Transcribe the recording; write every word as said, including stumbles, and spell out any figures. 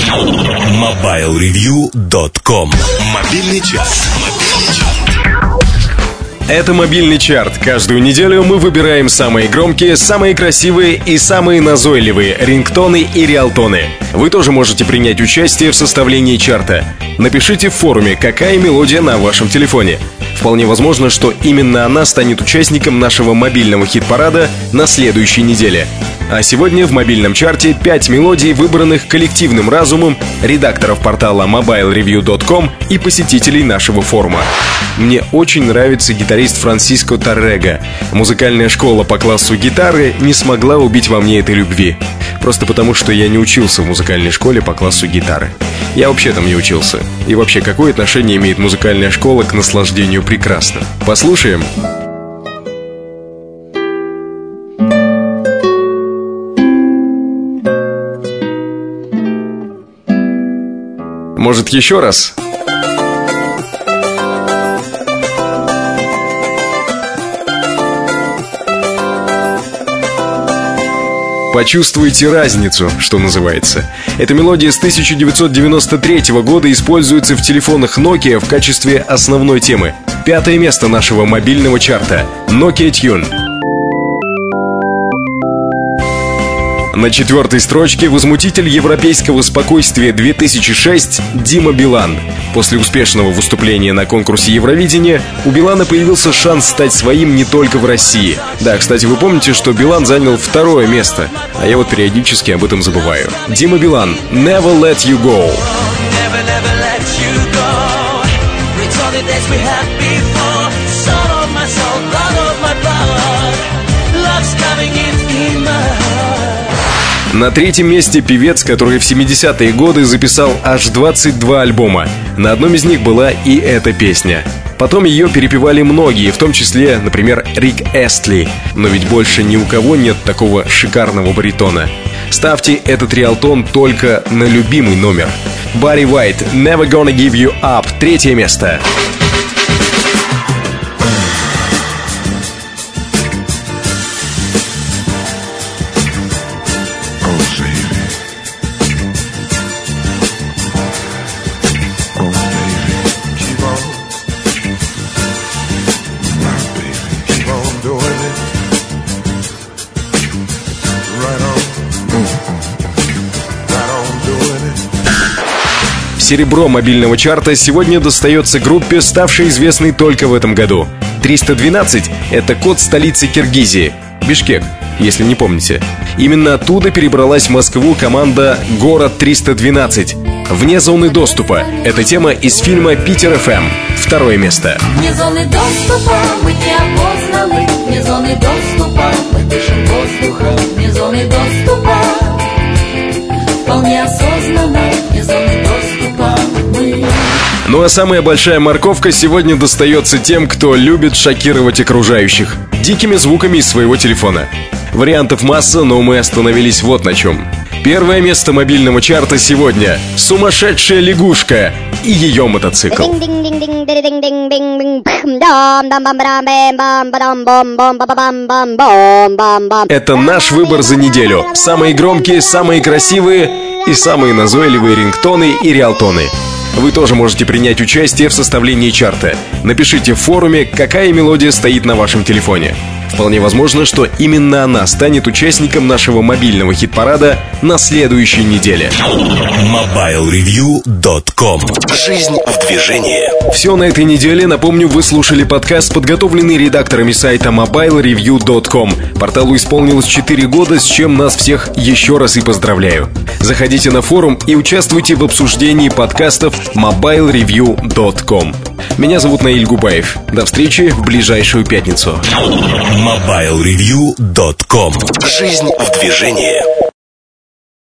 мобайл ревью точка ком. Мобильный час. Это мобильный чарт. Каждую неделю мы выбираем самые громкие, самые красивые и самые назойливые рингтоны и риалтоны. Вы тоже можете принять участие в составлении чарта. Напишите в форуме, какая мелодия на вашем телефоне. Вполне возможно, что именно она станет участником нашего мобильного хит-парада на следующей неделе. А сегодня в мобильном чарте пять мелодий, выбранных коллективным разумом редакторов портала мобайл ревью точка ком и посетителей нашего форума. Мне очень нравится гитарист Франсиско Торрега. Музыкальная школа по классу гитары не смогла убить во мне этой любви. Просто потому, что я не учился в музыкальной школе по классу гитары. Я вообще там не учился. И вообще, какое отношение имеет музыкальная школа к наслаждению прекрасным? Послушаем. Может, еще раз? Почувствуйте разницу, что называется. Эта мелодия с тысяча девятьсот девяносто третьего года используется в телефонах Nokia в качестве основной темы. Пятое место нашего мобильного чарта. Nokia Tune. На четвертой строчке возмутитель европейского спокойствия две тысячи шесть Дима Билан. После успешного выступления на конкурсе Евровидения у Билана появился шанс стать своим не только в России. Да, кстати, вы помните, что Билан занял второе место, а я вот периодически об этом забываю. Дима Билан, Never Let You Go. На третьем месте певец, который в семидесятые годы записал аж двадцать два альбома. На одном из них была и эта песня. Потом ее перепевали многие, в том числе, например, Рик Эстли. Но ведь больше ни у кого нет такого шикарного баритона. Ставьте этот риалтон только на любимый номер. Барри Уайт, Never Gonna Give You Up. Третье место. Серебро мобильного чарта сегодня достается группе, ставшей известной только в этом году. триста двенадцать — это код столицы Киргизии, Бишкек, если не помните. Именно оттуда перебралась в Москву команда «Город триста двенадцать». «Вне зоны доступа» — это тема из фильма «Питер эф эм». Второе место. Вне зоны доступа мы не опознаны, вне зоны доступа мы дышим воздухом, вне зоны доступа вполне осознанно, вне зоны доступа мы. Ну а самая большая морковка сегодня достается тем, кто любит шокировать окружающих дикими звуками из своего телефона. Вариантов масса, но мы остановились вот на чем. Первое место мобильного чарта сегодня — «Сумасшедшая лягушка» и ее мотоцикл. Это наш выбор за неделю. Самые громкие, самые красивые и самые назойливые рингтоны и риалтоны. Вы тоже можете принять участие в составлении чарта. Напишите в форуме, какая мелодия стоит на вашем телефоне. Вполне возможно, что именно она станет участником нашего мобильного хит-парада на следующей неделе. мобайл ревью точка ком. Жизнь в движении. Все на этой неделе. Напомню, вы слушали подкаст, подготовленный редакторами сайта мобайл ревью точка ком. Порталу исполнилось четыре года, с чем нас всех еще раз и поздравляю. Заходите на форум и участвуйте в обсуждении подкастов мобайл ревью точка ком. Меня зовут Наиль Губаев. До встречи в ближайшую пятницу. мобайл ревью точка ком. Жизнь в движении.